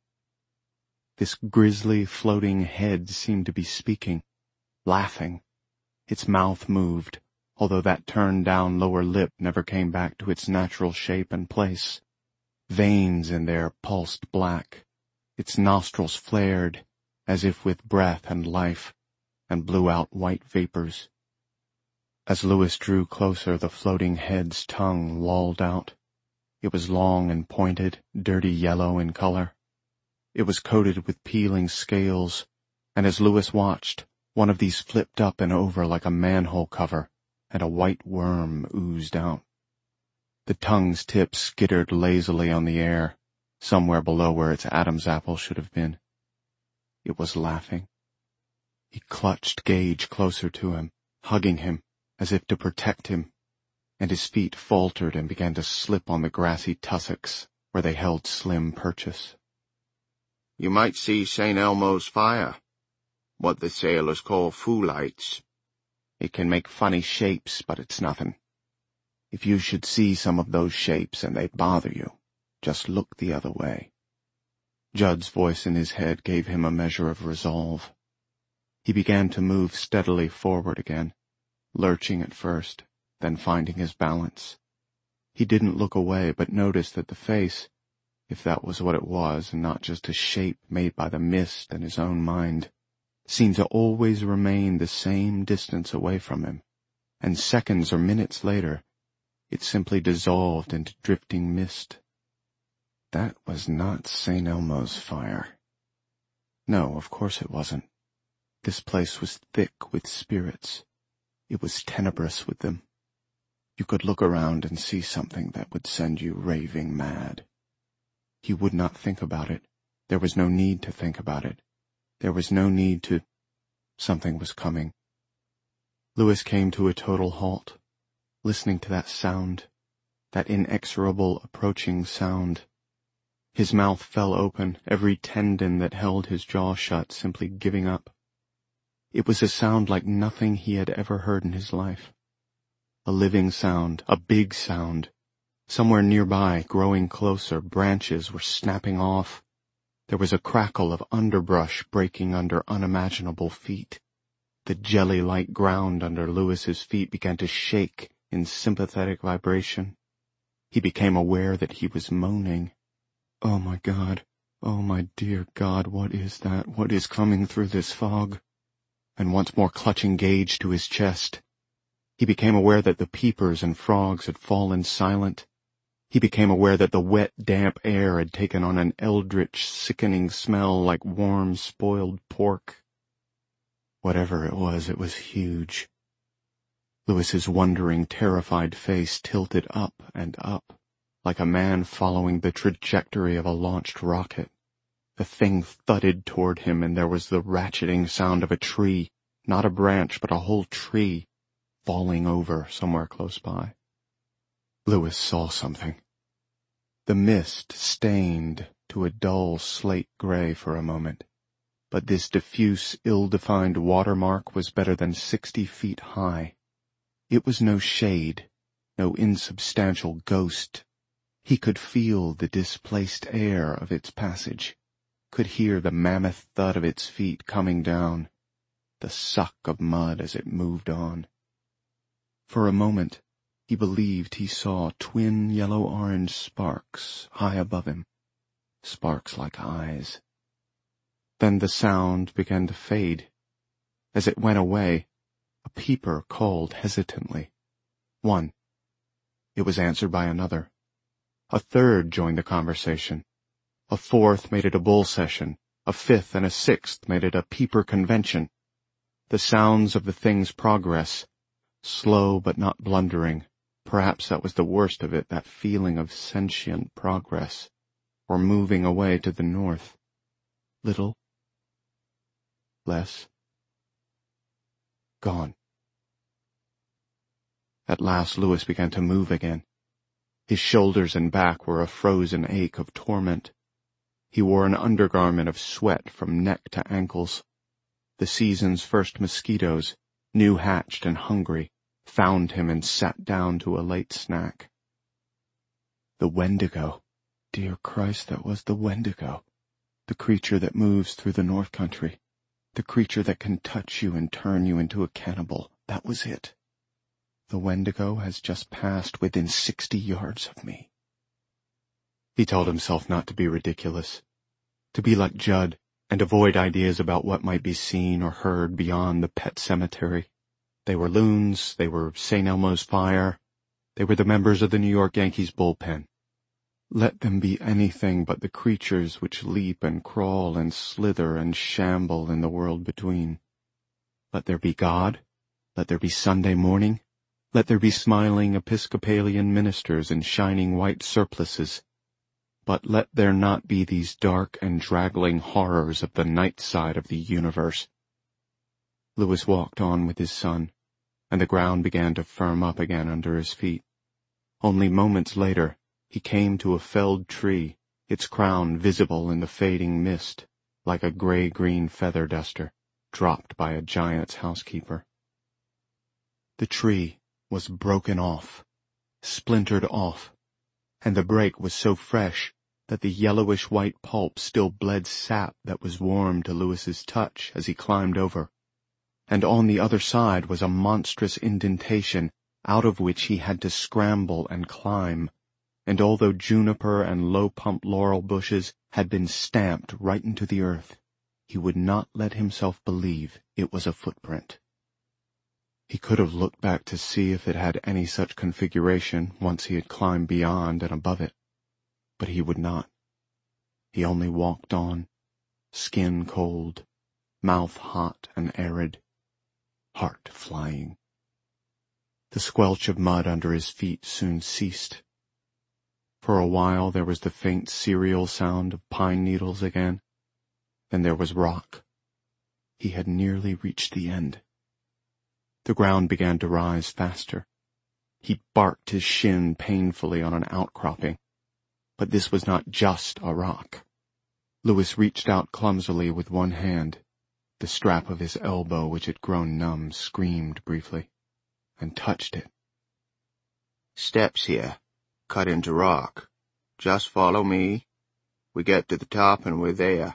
This grisly floating head seemed to be speaking, laughing. Its mouth moved, although that turned-down lower lip never came back to its natural shape and place. Veins in there pulsed black. Its nostrils flared, as if with breath and life, and blew out white vapors. As Louis drew closer, the floating head's tongue lolled out. It was long and pointed, dirty yellow in color. It was coated with peeling scales, and as Louis watched, one of these flipped up and over like a manhole cover, and a white worm oozed out. The tongue's tip skittered lazily on the air, somewhere below where its Adam's apple should have been. It was laughing. He clutched Gage closer to him, hugging him, as if to protect him, and his feet faltered and began to slip on the grassy tussocks where they held slim purchase. You might see Saint Elmo's fire, what the sailors call foolites. It can make funny shapes, but it's nothing. If you should see some of those shapes and they bother you, just look the other way. Judd's voice in his head gave him a measure of resolve. He began to move steadily forward again, lurching at first, then finding his balance. He didn't look away, but noticed that the face, if that was what it was and not just a shape made by the mist and his own mind, seemed to always remain the same distance away from him, and seconds or minutes later, it simply dissolved into drifting mist. That was not Saint Elmo's fire. No, of course it wasn't. This place was thick with spirits. It was tenebrous with them. You could look around and see something that would send you raving mad. He would not think about it. There was no need to think about it. There was no need to... Something was coming. Louis came to a total halt, listening to that sound, that inexorable approaching sound. His mouth fell open, every tendon that held his jaw shut simply giving up. It was a sound like nothing he had ever heard in his life. A living sound, a big sound. Somewhere nearby, growing closer, branches were snapping off. There was a crackle of underbrush breaking under unimaginable feet. The jelly-like ground under Louis's feet began to shake in sympathetic vibration. He became aware that he was moaning. "Oh my God, oh my dear God, what is that? What is coming through this fog?" And once more clutching Gage to his chest. He became aware that the peepers and frogs had fallen silent. He became aware that the wet, damp air had taken on an eldritch, sickening smell like warm, spoiled pork. Whatever it was, it was huge. Louis's wondering, terrified face tilted up and up, like a man following the trajectory of a launched rocket. The thing thudded toward him, and there was the ratcheting sound of a tree, not a branch, but a whole tree, falling over somewhere close by. Louis saw something. The mist stained to a dull slate gray for a moment, but this diffuse, ill-defined watermark was better than sixty feet high. It was no shade, no insubstantial ghost. He could feel the displaced air of its passage, could hear the mammoth thud of its feet coming down, the suck of mud as it moved on. For a moment, he believed he saw twin yellow-orange sparks high above him, sparks like eyes. Then the sound began to fade. As it went away, a peeper called hesitantly. One. It was answered by another. A third joined the conversation. A fourth made it a bull session. A fifth and a sixth made it a peeper convention. The sounds of the thing's progress, slow but not blundering, perhaps that was the worst of it, that feeling of sentient progress, or moving away to the north. Little. Less. Gone. At last Louis began to move again. His shoulders and back were a frozen ache of torment. He wore an undergarment of sweat from neck to ankles. The season's first mosquitoes, new-hatched and hungry, found him and sat down to a late snack. The Wendigo. Dear Christ, that was the Wendigo. The creature that moves through the North Country. The creature that can touch you and turn you into a cannibal. That was it. The Wendigo has just passed within sixty yards of me. He told himself not to be ridiculous, to be like Judd and avoid ideas about what might be seen or heard beyond the pet cemetery. They were loons, they were Saint Elmo's fire, they were the members of the New York Yankees bullpen. Let them be anything but the creatures which leap and crawl and slither and shamble in the world between. Let there be God, let there be Sunday morning, let there be smiling Episcopalian ministers in shining white surplices, but let there not be these dark and draggling horrors of the night side of the universe. Louis walked on with his son, and the ground began to firm up again under his feet. Only moments later, he came to a felled tree, its crown visible in the fading mist, like a gray-green feather duster, dropped by a giant's housekeeper. The tree was broken off, splintered off, and the break was so fresh that the yellowish-white pulp still bled sap that was warm to Louis's touch as he climbed over. And on the other side was a monstrous indentation out of which he had to scramble and climb, and although juniper and low-pump laurel bushes had been stamped right into the earth, he would not let himself believe it was a footprint. He could have looked back to see if it had any such configuration once he had climbed beyond and above it, but he would not. He only walked on, skin cold, mouth hot and arid, heart flying. The squelch of mud under his feet soon ceased. For a while there was the faint cereal sound of pine needles again. Then there was rock. He had nearly reached the end. The ground began to rise faster. He barked his shin painfully on an outcropping. But this was not just a rock. Louis reached out clumsily with one hand. The strap of his elbow, which had grown numb, screamed briefly, and touched it. Steps here, cut into rock. Just follow me. We get to the top and we're there.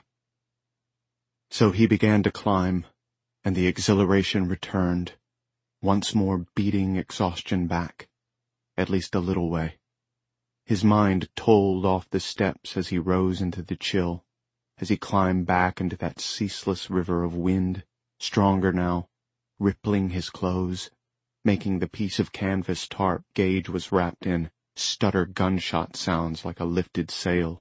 So he began to climb, and the exhilaration returned, once more beating exhaustion back, at least a little way. His mind tolled off the steps as he rose into the chill, as he climbed back into that ceaseless river of wind, stronger now, rippling his clothes, making the piece of canvas tarp Gage was wrapped in stutter gunshot sounds like a lifted sail.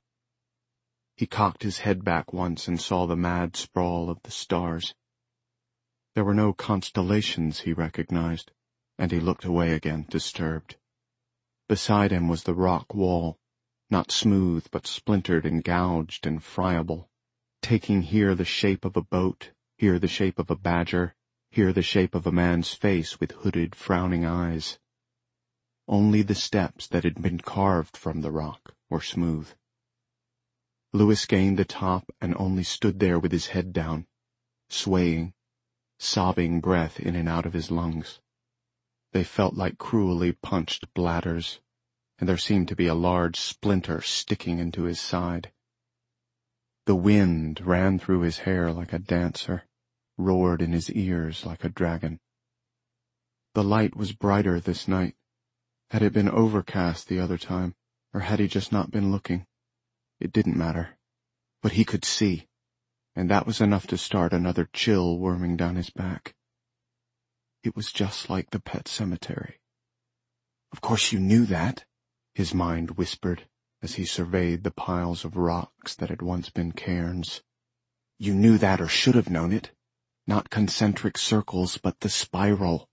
He cocked his head back once and saw the mad sprawl of the stars. There were no constellations, he recognized, and he looked away again, disturbed. Beside him was the rock wall, not smooth but splintered and gouged and friable, taking here the shape of a boat, here the shape of a badger, here the shape of a man's face with hooded, frowning eyes. Only the steps that had been carved from the rock were smooth. Louis gained the top and only stood there with his head down, swaying, sobbing breath in and out of his lungs. They felt like cruelly punched bladders, and there seemed to be a large splinter sticking into his side. The wind ran through his hair like a dancer, roared in his ears like a dragon. The light was brighter this night. Had it been overcast the other time, or had he just not been looking? It didn't matter. But he could see, and that was enough to start another chill worming down his back. It was just like the pet cemetery. Of course you knew that, his mind whispered as he surveyed the piles of rocks that had once been cairns. You knew that, or should have known it. Not concentric circles, but the spiral.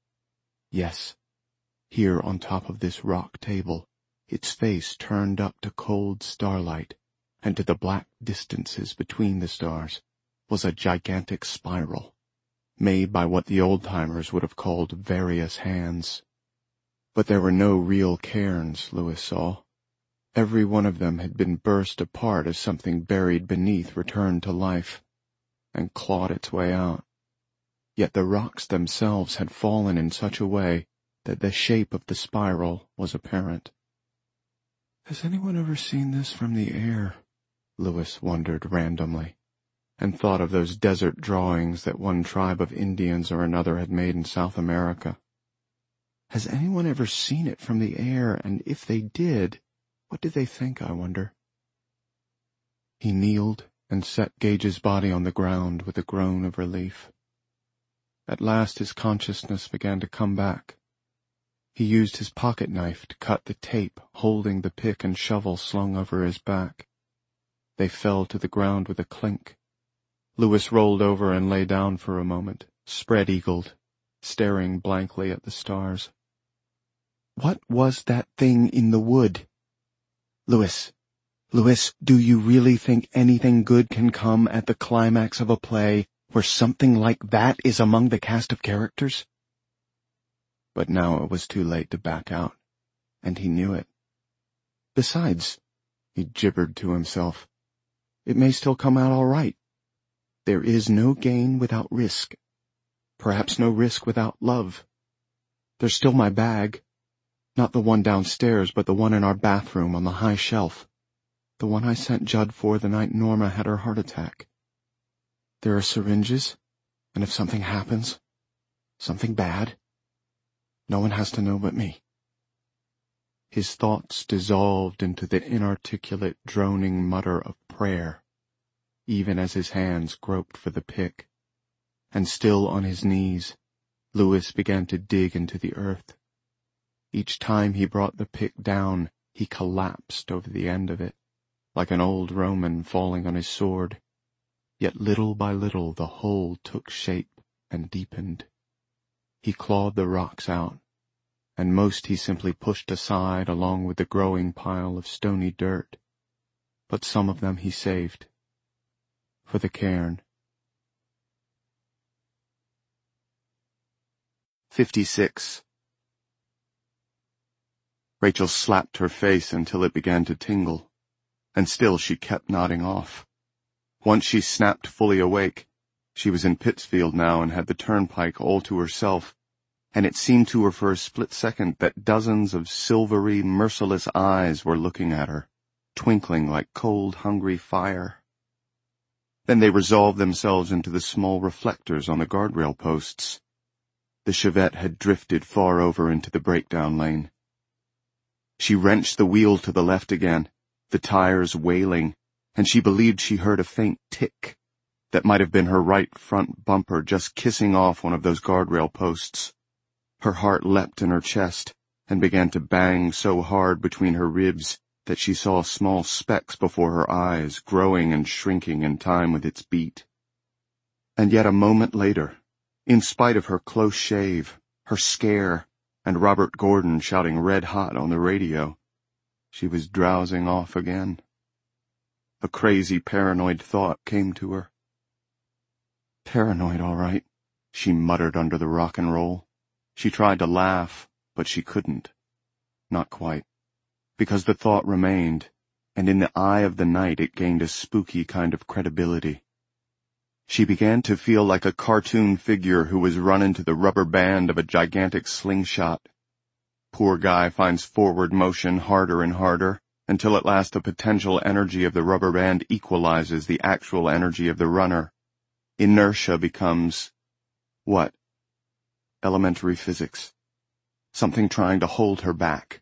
Yes, here on top of this rock table, its face turned up to cold starlight, and to the black distances between the stars, was a gigantic spiral, made by what the old-timers would have called various hands. But there were no real cairns, Louis saw. Every one of them had been burst apart as something buried beneath returned to life, and clawed its way out. Yet the rocks themselves had fallen in such a way that the shape of the spiral was apparent. Has anyone ever seen this from the air? Louis wondered randomly, and thought of those desert drawings that one tribe of Indians or another had made in South America. Has anyone ever seen it from the air, and if they did, what did they think, I wonder? He kneeled and set Gage's body on the ground with a groan of relief. At last his consciousness began to come back. He used his pocket knife to cut the tape holding the pick and shovel slung over his back. They fell to the ground with a clink. Louis rolled over and lay down for a moment, spread-eagled, staring blankly at the stars. What was that thing in the wood? Louis, Louis, do you really think anything good can come at the climax of a play where something like that is among the cast of characters? But now it was too late to back out, and he knew it. Besides, he gibbered to himself, it may still come out all right. There is no gain without risk. Perhaps no risk without love. There's still my bag. Not the one downstairs, but the one in our bathroom on the high shelf. The one I sent Judd for the night Norma had her heart attack. There are syringes, and if something happens, something bad, no one has to know but me. His thoughts dissolved into the inarticulate, droning mutter of prayer, even as his hands groped for the pick, and still on his knees, Louis began to dig into the earth. Each time he brought the pick down, he collapsed over the end of it, like an old Roman falling on his sword. Yet little by little the hole took shape and deepened. He clawed the rocks out, and most he simply pushed aside along with the growing pile of stony dirt, but some of them he saved. For the cairn. Fifty-six. Rachel slapped her face until it began to tingle, and still she kept nodding off. Once she snapped fully awake, she was in Pittsfield now and had the turnpike all to herself, and it seemed to her for a split second that dozens of silvery, merciless eyes were looking at her, twinkling like cold, hungry fire. Then they resolved themselves into the small reflectors on the guardrail posts. The Chevette had drifted far over into the breakdown lane. She wrenched the wheel to the left again, the tires wailing, and she believed she heard a faint tick that might have been her right front bumper just kissing off one of those guardrail posts. Her heart leapt in her chest and began to bang so hard between her ribs that she saw small specks before her eyes, growing and shrinking in time with its beat. And yet a moment later, in spite of her close shave, her scare, and Robert Gordon shouting red hot on the radio, she was drowsing off again. A crazy paranoid thought came to her. Paranoid, all right, she muttered under the rock and roll. She tried to laugh, but she couldn't. Not quite. Because the thought remained, and in the eye of the night it gained a spooky kind of credibility. She began to feel like a cartoon figure who was run into the rubber band of a gigantic slingshot. Poor guy finds forward motion harder and harder, until at last the potential energy of the rubber band equalizes the actual energy of the runner. Inertia becomes, what? Elementary physics. Something trying to hold her back.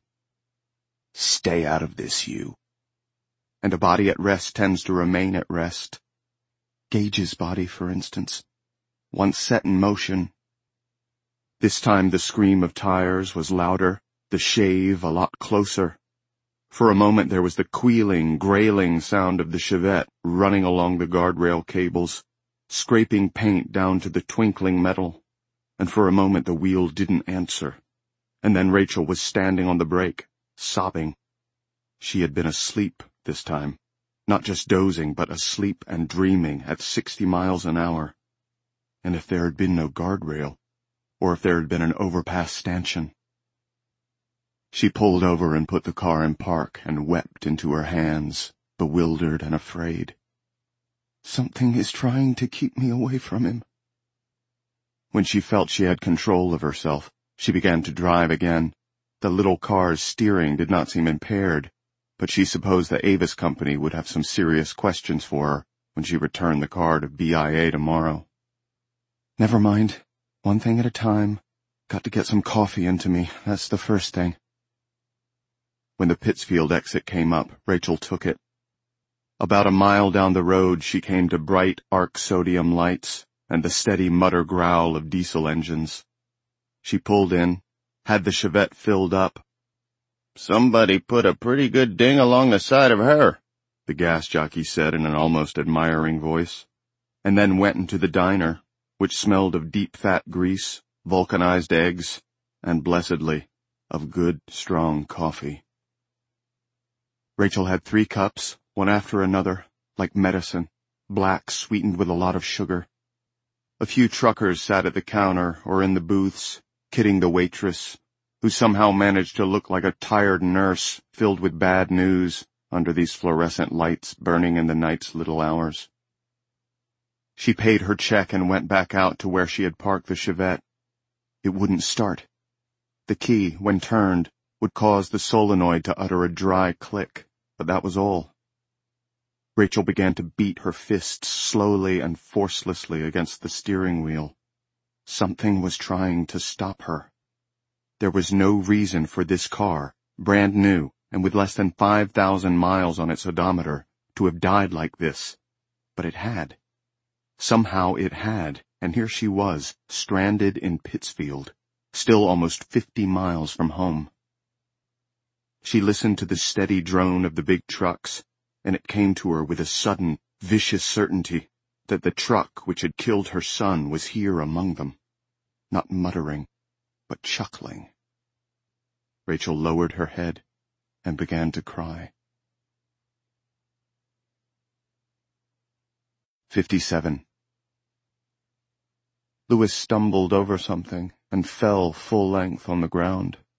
Stay out of this, you. And a body at rest tends to remain at rest. Gage's body, for instance, once set in motion. This time the scream of tires was louder, the shave a lot closer. For a moment there was the quealing, grailing sound of the Chevette running along the guardrail cables, scraping paint down to the twinkling metal, and for a moment the wheel didn't answer, and then Rachel was standing on the brake, sobbing. She had been asleep this time. Not just dozing, but asleep and dreaming at sixty miles an hour. And if there had been no guardrail, or if there had been an overpass stanchion. She pulled over and put the car in park and wept into her hands, bewildered and afraid. Something is trying to keep me away from him. When she felt she had control of herself, she began to drive again. The little car's steering did not seem impaired, but she supposed the Avis company would have some serious questions for her when she returned the car to V I A tomorrow. Never mind. One thing at a time. Got to get some coffee into me. That's the first thing. When the Pittsfield exit came up, Rachel took it. About a mile down the road she came to bright arc sodium lights and the steady mutter growl of diesel engines. She pulled in, had the Chevette filled up. Somebody put a pretty good ding along the side of her, the gas jockey said in an almost admiring voice, and then went into the diner, which smelled of deep fat grease, vulcanized eggs, and blessedly, of good, strong coffee. Rachel had three cups, one after another, like medicine, black, sweetened with a lot of sugar. A few truckers sat at the counter or in the booths, kidding the waitress, who somehow managed to look like a tired nurse filled with bad news under these fluorescent lights burning in the night's little hours. She paid her check and went back out to where she had parked the Chevette. It wouldn't start. The key, when turned, would cause the solenoid to utter a dry click, but that was all. Rachel began to beat her fists slowly and forcelessly against the steering wheel. Something was trying to stop her. There was no reason for this car, brand new and with less than five thousand miles on its odometer, to have died like this. But it had. Somehow it had, and here she was, stranded in Pittsfield, still almost fifty miles from home. She listened to the steady drone of the big trucks, and it came to her with a sudden, vicious certainty that the truck which had killed her son was here among them, not muttering, but chuckling. Rachel lowered her head and began to cry. Fifty-seven. Louis stumbled over something and fell full length on the ground.